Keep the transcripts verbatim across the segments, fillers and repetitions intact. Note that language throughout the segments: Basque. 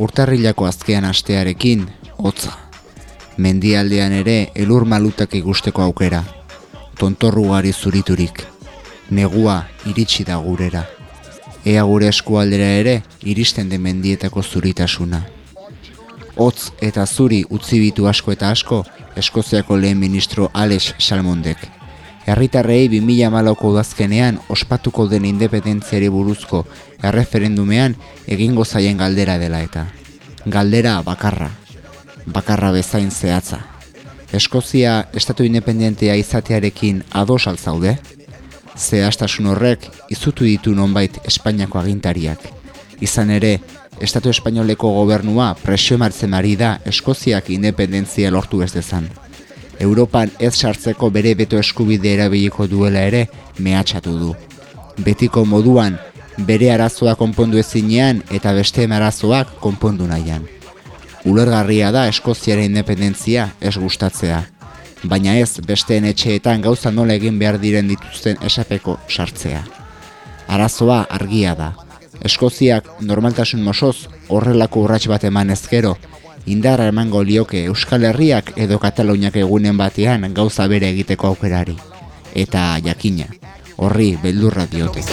Urtarrilako azkean astearekin, hotza. Mendialdean ere elur malutak ikusteko aukera. Tontorrugari zuriturik. Negua iritsi da gurera. Ea gure eskualdera ere iristen den mendietako zuritasuna. Hotz eta zuri utzi bitu asko eta asko Eskoziako lehen ministro Alex Salmondek. Herritarrei bi mila hamalauko udazkenean ospatuko den independentziari buruzko erreferendumean egingo zaien galdera dela eta. Galdera bakarra. Bakarra bezain zehatza. Eskozia estatu independentea izatearekin ados al zaude? Zehaztasun horrek izutu ditu nonbait Espainiako agintariak. Izan ere, Estatu Espainoleko gobernua presio martzen ari da Eskoziak independentzia lortu ez dezan. Europan ez sartzeko bere beto eskubide erabiliko duela ere mehatxatu du. Betiko moduan, bere arazoa konpondu ezinean eta beste arazoak konpondu nahian. Ulergarria da Eskoziaren independentzia ez gustatzea, baina ez besteen etxeetan gauza nola egin behar diren dituzten esapeko sartzea. Arazoa argia da. Eskoziak normaltasun mosoz horrelako urrats bat eman ezkero, indarra emango lioke Euskal Herriak edo Kataluniak egunen batean gauza bere egiteko aukerari. Eta jakina, horri beldurra diote.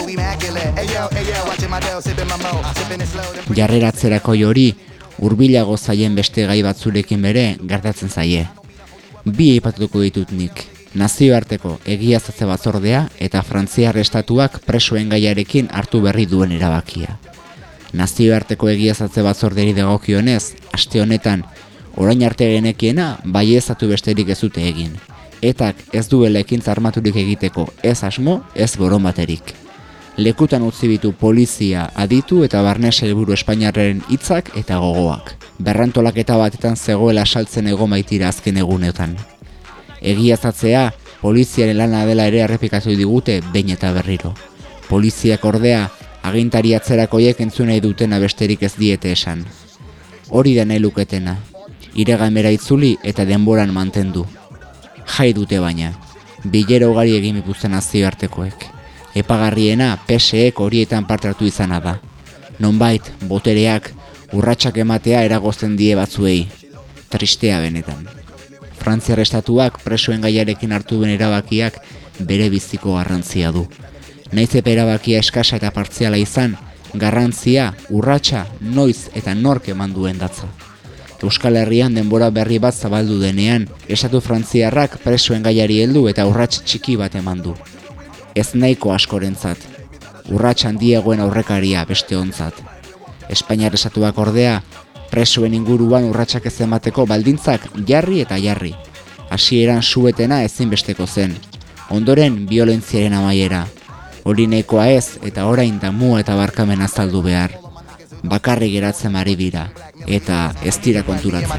Jarreratzerako hori, hurbilago zaien beste gai batzurekin bere gertatzen zaie. Bi aipatuko ditut nik. Nazioarteko egiaztatze batzordea eta Frantziar estatuak presoen gaiarekin hartu berri duen erabakia. Nazioarteko egiaztatze batzorderi dagokionez, aste honetan, orain arte genekiena baieztatu besterik ez dute egin. Etak ez duela ekintza armaturik egiteko ez asmo, ez borondaterik. Lekutan utzi bitu polizia, aditu eta barne sailburu Espainiarraren hitzak eta gogoak. Berrantolaketa batetan zegoela saltzen egon baitira azken egunetan. Egiaztatzea, poliziaren lana dela ere errepikatu digute behin eta berriro. Poliziak ordea, agintari atzerakoiek entzunei dutena besterik ez diete esan. Hori da nahi luketena, iragamera itzuli eta denboran mantendu. Jai dute baina, bilera ugari egin ipuzten nazioartekoek. Epagarriena P S ek horietan parte hartu izana da. Nonbait, botereak, urratsak ematea eragozten die batzuei. Tristea benetan. Frantziar estatuak presoen gaiarekin hartu duen erabakiak bere biziko garrantzia du. Naiz eta erabakia eskasa eta partziala izan, garrantzia, urratsa, noiz eta nork eman duen datza. Euskal Herrian denbora berri bat zabaldu denean, estatu frantziarrak presoen gaiari heldu eta urrats txiki bat eman du. Ez nahiko askorentzat, urrats handiagoen aurrekaria beste ontzat. Espainiar estatuak ordea, presoen inguruan urratsak ez emateko baldintzak jarri eta jarri. Hasieran suetena ezinbesteko zen. Ondoren biolentziaren amaiera. Hori nahikoa ez eta orain damua eta barkamen azaldu behar. Bakarrik geratzen ari dira eta ez dira konturatzen.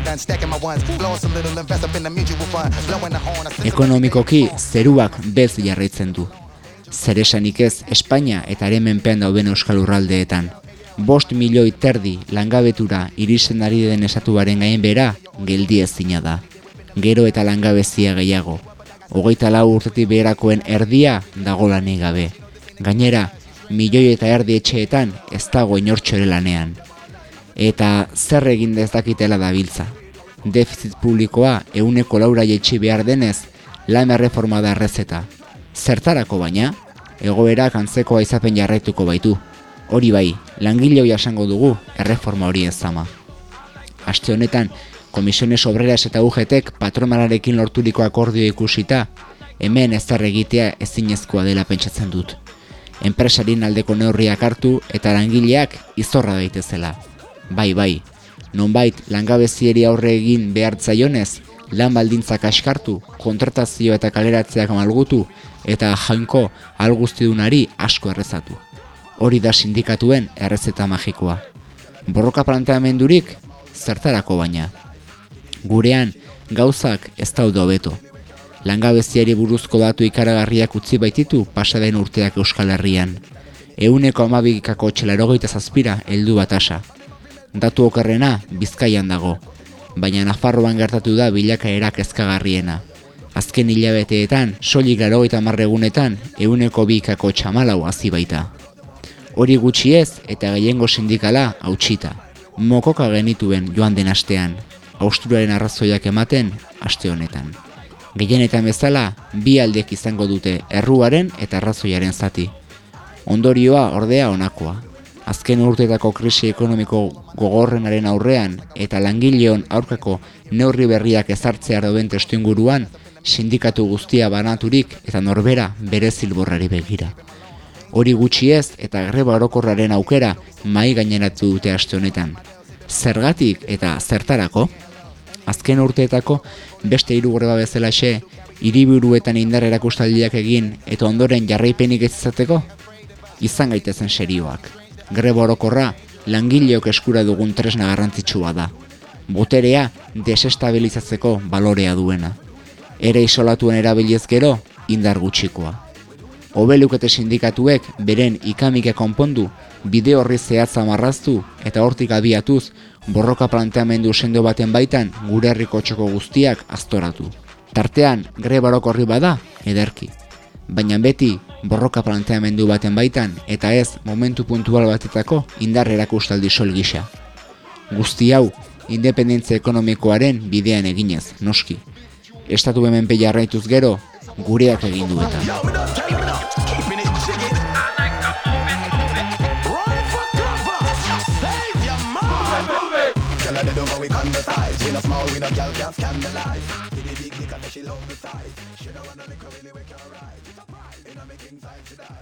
Ekonomikoki zeruak bez jarraitzen du. Zer esanik ez Espainia eta haren menpean dauden euskal lurraldeetan. Bost milioi terdi langabetura iristen ari den estatuaren gainbehera geldi ezina da. Gero eta langabezia gehiago. Hogeita lau urtetik beherakoen erdia dago lanik gabe. Gainera, milioi eta erdi etxeetan ez dago inortxo ere lanean. Eta zer egin ez dakitela dabiltza. Defizit publikoa ehuneko laura jaitsi behar denez, lan erreforma da errezeta. Zertarako baina, egoerak antzekoa izapen jarraituko baitu. Hori bai, langile hori esango dugu erreforma hori ez zama. Aste honetan, Komisiones Obreras eta U G Tek patronalarekin lorturiko akordioa ikusita, hemen ezer egitea ezinezkoa dela pentsatzen dut. Enpresarien aldeko neurriak hartu eta langileak izorra daitezela. Bai, bai, nonbait langabezieri aurre egin behar zaionez, lan baldintzak askartu, kontratazio eta kaleratzeak malgutu eta jainko alguztidunari asko errezatu. Hori da sindikatuen errezeta magikoa. Borroka planteamendurik zertarako baina. Gurean gauzak ez daude hobeto. Langabeziari buruzko datu ikaragarriak utzi baititu pasaden urteak Euskal Herrian. Ehuneko hamabikako txelarogeita zazpira heldu batasa. Datu okerrena Bizkaian dago, baina Nafarroan gertatu da bilakaera kezkagarriena. Azken hilabeteetan, soilik laurogeita hamar egunetan, ehuneko bikako txamalau hazi baita. Hori gutxi ez eta gehiengo sindikala hautsita. mokoka genituen joan den astean, hausturaren arrazoiak ematen aste honetan. Gehienetan bezala, bi aldek izango dute erruaren eta arrazoiaren zati. Ondorioa ordea honakoa. Azken urteetako krisi ekonomiko gogorrenaren aurrean eta langileon aurkako neurri berriak ezartzea dauden testuinguruan, sindikatu guztia banaturik eta norbera bere zilborrari begira. Hori gutxi ez eta greba orokorraren aukera mahai gaineratu dute aste honetan. Zergatik eta zertarako? Azken urteetako beste hiru greba bezalaxe, hiriburuetan indar erakustaldiak egin eta ondoren jarraipenik ez izateko? Izan gaitezen serioak. Greba orokorra langileok eskura dugun tresna garrantzitsua da. Boterea desestabilizatzeko balorea duena. Ere isolatuen erabiliz gero, indar gutxikoa. Hobelukete sindikatuek beren ikamike konpondu, bide horri zehatza marraztu eta hortik abiatuz, borroka planteamendu sendo baten baitan gure herriko txoko guztiak aztoratu. Tartean, greba orokorri bada, ederki. Baina beti, borroka planteamendu baten baitan eta ez momentu puntual batetako indar erakustaldi sol gisa. Guzti hau, independentzia ekonomikoaren bidean eginez, noski. Estatu hemenpe jarraituz gero, gureak egin du eta. Making time to die.